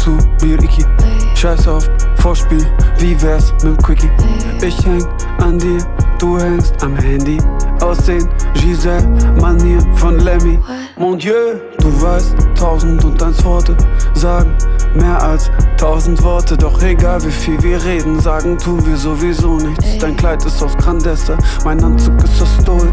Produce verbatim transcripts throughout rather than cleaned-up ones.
zu Biriki. Scheiß auf Vorspiel, wie wär's mit'm Quickie? Ich häng an dir, du hängst am Handy. Aussehen, Giselle, Manier von Lemmy. Mon Dieu, du weißt, tausend und eins Worte sagen mehr als tausend Worte. Doch egal wie viel wir reden, sagen tun wir sowieso nichts. Dein Kleid ist aus Grandessa, mein Anzug ist aus Stoik.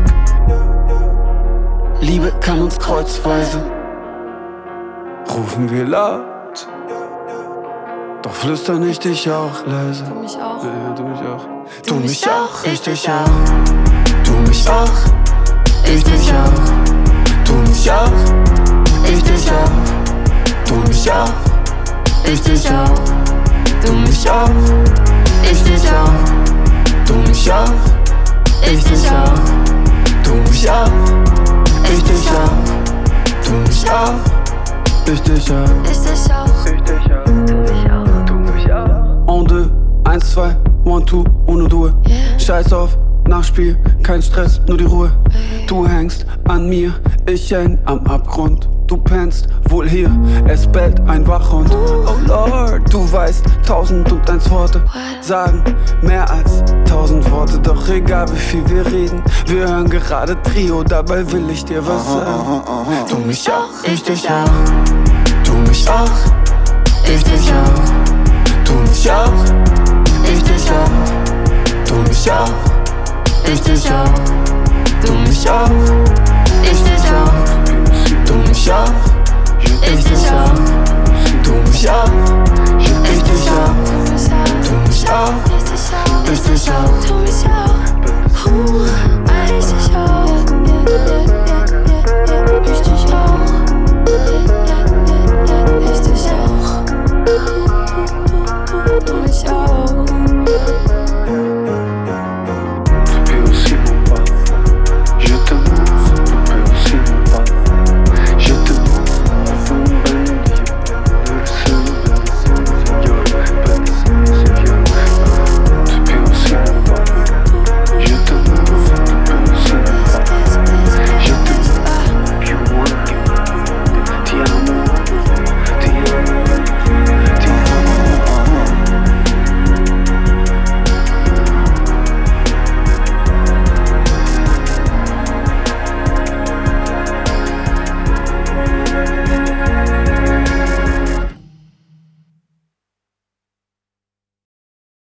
Liebe kann uns kreuzweise rufen wir laut, doch flüstern ich dich auch leise. Du mich auch. Ja, ja, du mich auch. Du mich auch, richtig auch. Du mich auch, ich dich auch. Du mich auch, ich dich auch. Du mich auch, ich dich auch. Du mich auch, ich dich auch. Du mich auch, ich dich auch. Du mich auch, ich dich auch. Du mich auch, ich dich auch. Ich dich auch. Ich dich auch. Du mich auch. Du mich auch. En deux, eins, zwei, one, two, uno, due. Yeah. Scheiß auf Nachspiel, kein Stress, nur die Ruhe. Du hängst an mir, ich häng am Abgrund. Du pennst wohl hier, es bellt ein Wachhund. Oh Lord, du weißt, tausend und eins Worte sagen mehr als tausend Worte. Doch egal wie viel wir reden, wir hören gerade Trio, dabei will ich dir was sagen. Du mich auch, ich dich auch. Du mich auch, ich dich auch. Du mich auch, ich dich auch. Du mich auch, ich dich auch. Du mich auch.